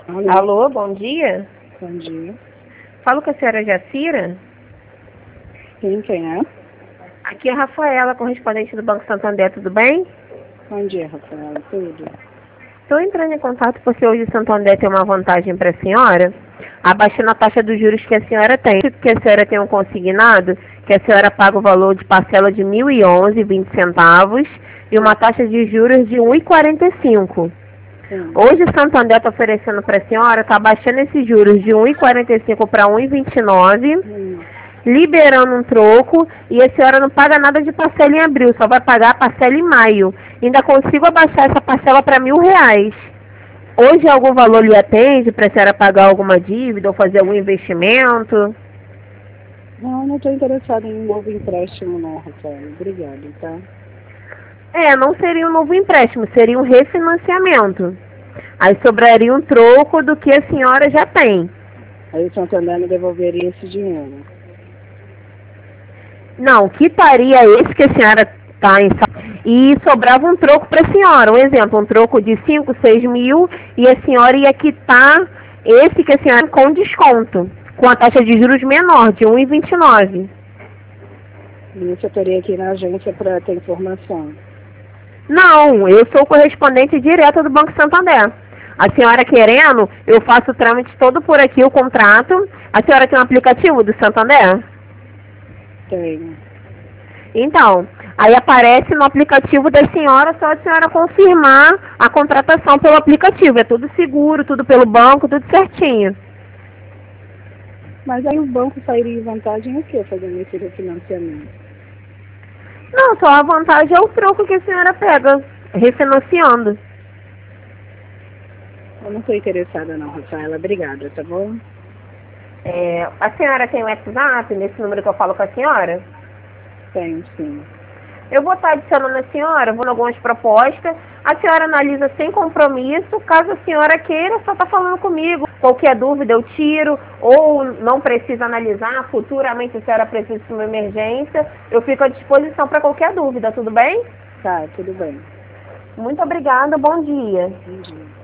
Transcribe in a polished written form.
Alô, Alô, bom dia. bom dia. Falo com a senhora Jacira. Sim, quem é? Aqui é a Rafaela, correspondente do Banco Santander, tudo bem? Bom dia, Rafaela. Tudo? Estou entrando em contato porque hoje o Santander tem uma vantagem para a senhora, abaixando a taxa dos juros que a senhora tem. Que a senhora tem um consignado, que a senhora paga o valor de parcela de R$ 1.011,20 e uma taxa de juros de R$ 1,45. Sim. Hoje o Santander está oferecendo para a senhora, está abaixando esses juros de R$ 1,45 para R$ 1,29, liberando um troco, e a senhora não paga nada de parcela em abril, só vai pagar a parcela em maio. Ainda consigo abaixar essa parcela para R$ 1.000. Hoje algum valor lhe atende para a senhora pagar alguma dívida ou fazer algum investimento? Não estou interessada em um novo empréstimo, não, Rafaela. Obrigada, tá? Não seria um novo empréstimo, seria um refinanciamento. Aí sobraria um troco do que a senhora já tem. Aí o Santander me devolveria esse dinheiro. Não, quitaria esse que a senhora está em e sobrava um troco para a senhora. Um exemplo, um troco de 5, 6 mil e a senhora ia quitar esse que a senhora com desconto, com a taxa de juros menor, de 1,29. E isso eu teria que ir na agência para ter informação. Não, eu sou correspondente direta do Banco Santander. A senhora querendo, eu faço o trâmite todo por aqui, o contrato. A senhora tem um aplicativo do Santander? Tenho. Então, aí aparece no aplicativo da senhora, só a senhora confirmar a contratação pelo aplicativo. É tudo seguro, tudo pelo banco, tudo certinho. Mas aí o banco sairia em vantagem o quê fazendo esse refinanciamento? Não, só a vantagem é o troco que a senhora pega, refinanciando. Eu não estou interessada não, Rafaela. Obrigada, tá bom? A senhora tem o WhatsApp nesse número que eu falo com a senhora? Tenho, sim. Eu vou estar adicionando a senhora, vou em algumas propostas. A senhora analisa sem compromisso. Caso a senhora queira, só está falando comigo. Qualquer dúvida eu tiro, ou não precisa analisar. Futuramente, se a senhora precisa de uma emergência, eu fico à disposição para qualquer dúvida, tudo bem? Tá, tudo bem. Muito obrigada, bom dia. Bom dia.